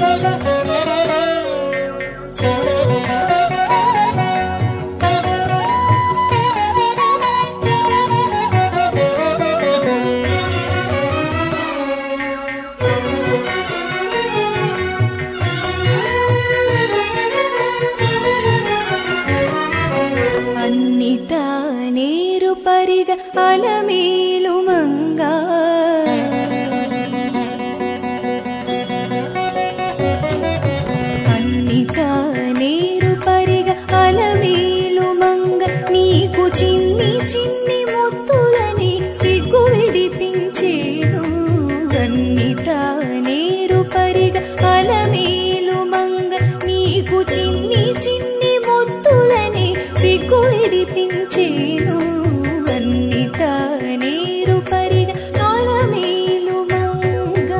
పరిగ అలమేలు మంగా అన్నిట నేరు పరిగ అలమేలు మంగ నీకు చిన్ని చిన్ని ముత్తులని సిగ్గు విడిపించేను అన్నిట నేరు పరిగ అలమేలు మంగ నీకు చిన్ని చిన్ని ముత్తులని సిగ్గు విడిపించేను నీరు పరిగ అలమేలు మంగ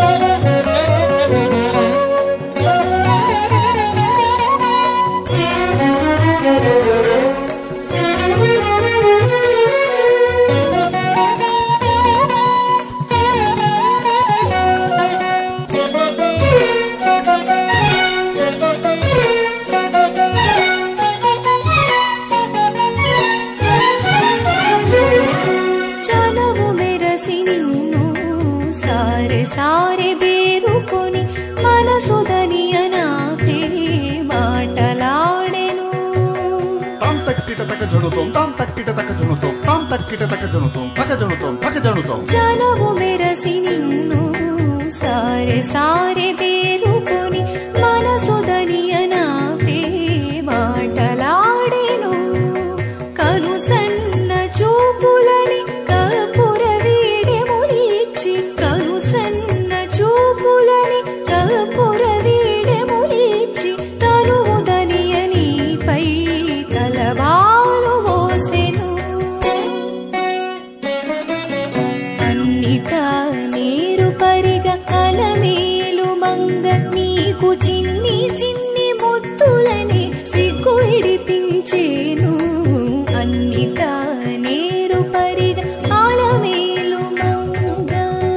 సారే బేరుకొని మనసుదనియనాపే మాటలాడెను తాం తక్కిట తక జణుతోం తాం తక్కిట తక జణుతోం తాం తక్కిట తక జణుతోం తక జణుతోం తక జణుతోం జనము మెరసి నిన్ను సారే సారే బేరుకొని మనసుదనియనాపే మాటలాడెను కను సన్న చూపులని కపుర వీడెములిచ్చి చూపులని కపుర వీడెములిచ్చి తనువుదనియనిపై తలవాలు మోసెను అన్నిట నీరు పరిగ అలమేలు మంగ నీకు చిన్ని చిన్ని ముత్తులని సిగ్గు విడిపించేను అన్నిట నీరు పరిగ అలమేలు మంగ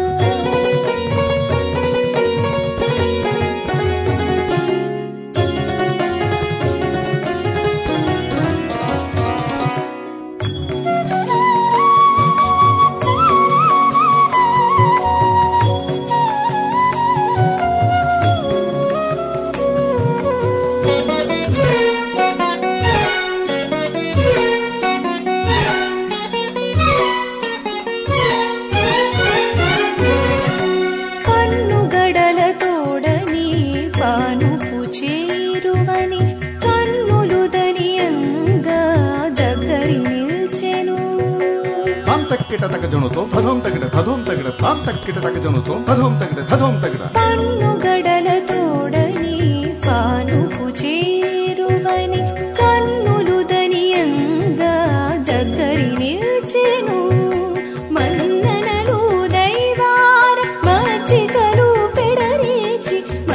పానుపు చేరువని కన్నులుదనియంగా దగ్గరి నిల్చెను తాం తక్కిట తక జణుతోం తధోం తగిడ తధోం తగిడ తాం తక్కిట తక జణుతోం తధోం తగిడ తధోం తగిడ కన్నుగడల తోడని పానుపు చేరువని కన్నులుదనియంగా దగ్గరి నిల్చెను మన్ననలు దైవార మచ్చికలు పెడరేచి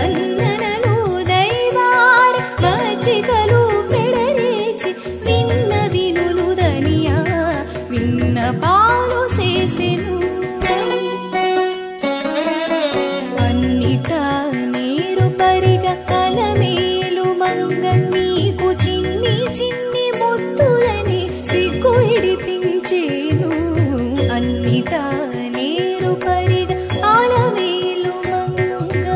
నిన్న వినులుదనియా విన్న పాలు చేసెను అన్నిట నీరు పరిగ అలమేలు మంగ నీకు చిన్ని చిన్ని ముత్తులని సిగ్గు విడిపించేను అన్నిట నీరు పరిగ అలమేలు మంగ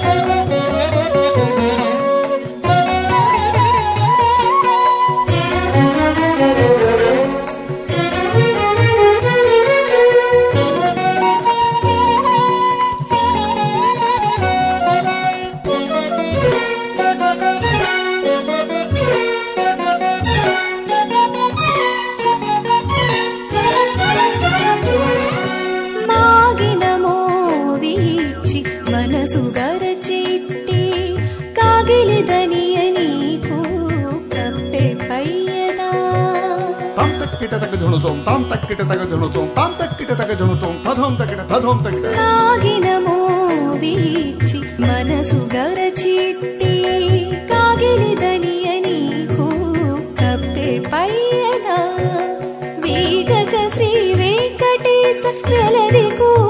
మనసుగరచిట్టి కాగిలిదనియ నీకు కప్పె పయ్యనా తాం తక్కిట తక జణుతోం తాం తక్కిట తక జణుతోం తాం తక్కిట తక జణుతోం తధోం తగిడ తధోం తగిడ నాగినమో వీచి మనసుగరచిట్టి కాగిలిదనియ నీకు కప్పె పయ్యనా వీగక శ్రీ వెంకటేశ వెలదికు